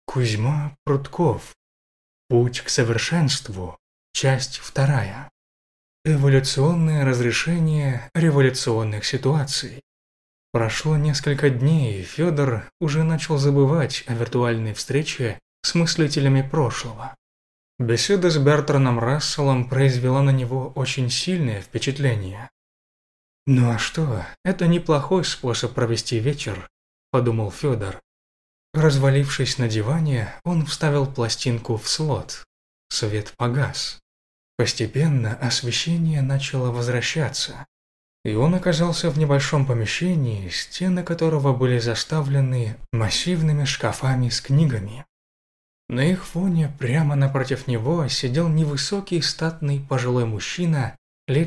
Кузьма Прутков. Путь к совершенству. Часть 2. Эволюционное разрешение революционных ситуаций. Прошло несколько дней, и Федор уже начал забывать о виртуальной встрече с мыслителями прошлого. Беседа с Бертраном Расселом произвела на него очень сильное впечатление. «Ну а что, это неплохой способ провести вечер», – подумал Федор. Развалившись на диване, он вставил пластинку в слот. Свет погас. Постепенно освещение начало возвращаться, и он оказался в небольшом помещении, стены которого были заставлены массивными шкафами с книгами. На их фоне прямо напротив него сидел невысокий статный пожилой мужчина лет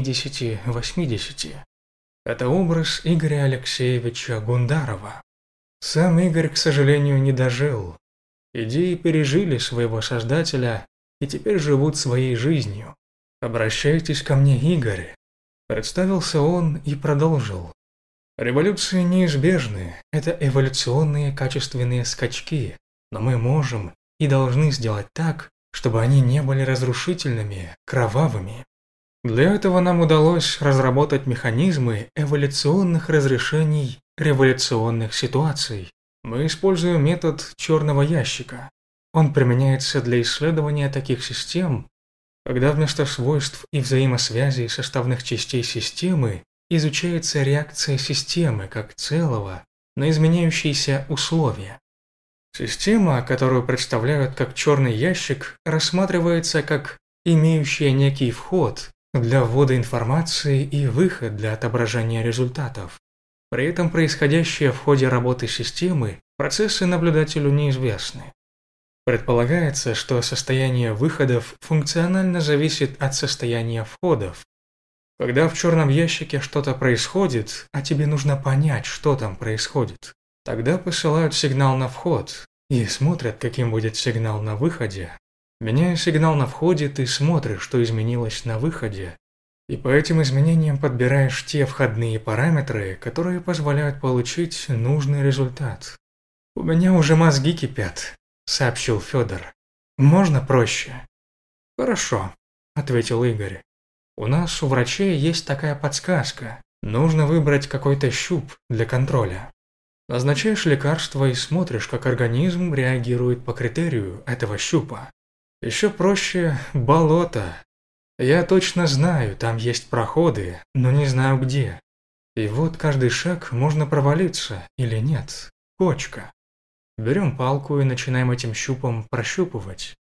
70-80. Это образ Игоря Алексеевича Гундарова. Сам Игорь, к сожалению, не дожил. Идеи пережили своего создателя и теперь живут своей жизнью. «Обращайтесь ко мне, Игорь», – представился он и продолжил. «Революции неизбежны, это эволюционные качественные скачки, но мы можем и должны сделать так, чтобы они не были разрушительными, кровавыми. Для этого нам удалось разработать механизмы эволюционных разрешений революционных ситуаций. Мы используем метод черного ящика. Он применяется для исследования таких систем, когда вместо свойств и взаимосвязей составных частей системы изучается реакция системы как целого на изменяющиеся условия. Система, которую представляют как черный ящик, рассматривается как имеющая некий вход для ввода информации и выход для отображения результатов. При этом происходящие в ходе работы системы процессы наблюдателю неизвестны. Предполагается, что состояние выходов функционально зависит от состояния входов. Когда в черном ящике что-то происходит, а тебе нужно понять, что там происходит, тогда посылают сигнал на вход и смотрят, каким будет сигнал на выходе. Меняя сигнал на входе, ты смотришь, что изменилось на выходе, и по этим изменениям подбираешь те входные параметры, которые позволяют получить нужный результат. «У меня уже мозги кипят», – сообщил Федор. «Можно проще?» «Хорошо», – ответил Игорь. «У нас у врачей есть такая подсказка. Нужно выбрать какой-то щуп для контроля. Назначаешь лекарство и смотришь, как организм реагирует по критерию этого щупа. Еще проще – болото. Я точно знаю, там есть проходы, но не знаю где. И вот каждый шаг можно провалиться или нет. Кочка. Берем палку и начинаем этим щупом прощупывать.